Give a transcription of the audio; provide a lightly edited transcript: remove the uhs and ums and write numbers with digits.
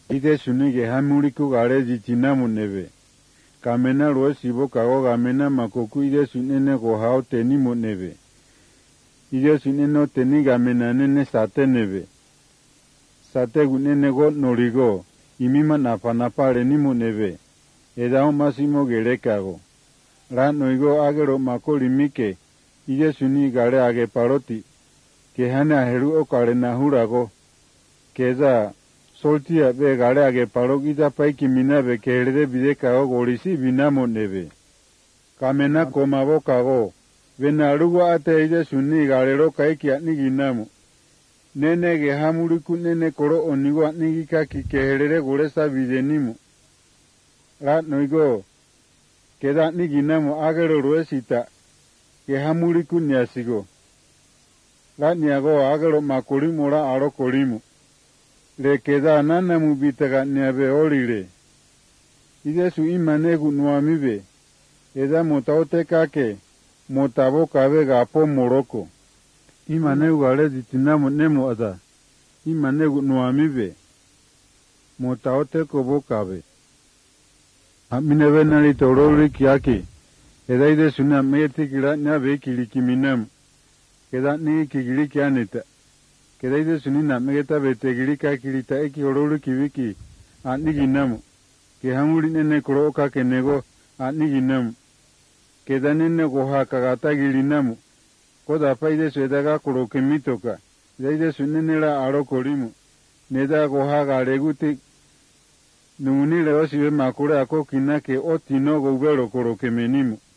ide suni ge hamuriku gare jitinamu nebe. Kamena roe sibo kago gamena makoku ide sunene go hao teni mo nebe. Ide suneno teni gamena nene sate nebe. Sate gunene go norigo, imima napa reni mo nebe. Edao masimo gerekago. Ra noigo agero mako limike, ide suni gare age paroti. Kehane aheru o kare nahurago. Keza soltia be gare age parok ida paiki minabe keherede bidekago gorisi binamo nebe. Kamena komabo kago. Benarugo ate ide suni garero kaiki atniginamo. Nene ge hamuriku nene koro onigo atnigika ki keherede goresa bidenimo. Ra noigo. Keda atniginamo agero roesita. Ge hamuriku niasigo. Ra niago agero makorimo ra aro korimo. Le keda nanamu bitaga niabe orire. Ide su imanegu nuamibe. Eda motaote kake. Motabo kabe gapo moroko. Imanegu gare ditinamo nemo ada. Imanegu nuamibe. Motaote kobo kabe. Aminebe nari torori kiaki. Eda ide suna meti kira niabe kilikiminamu. Keda ni kigiri kianita. Keda ide suni na megeta betegiri ka kirita eki orori kiviki. Atniginamu. Ke hamuri nene kuro ka kenego. Atniginamu. Keda nene goha kagata girinamu. Koda pa ide su edaga kuro kemitoka. Eda ide su nene ra aro korimu. Neda goha gareguti. Nunguni leo siwe makure ako kinake o tino gubero kuro kemenimu.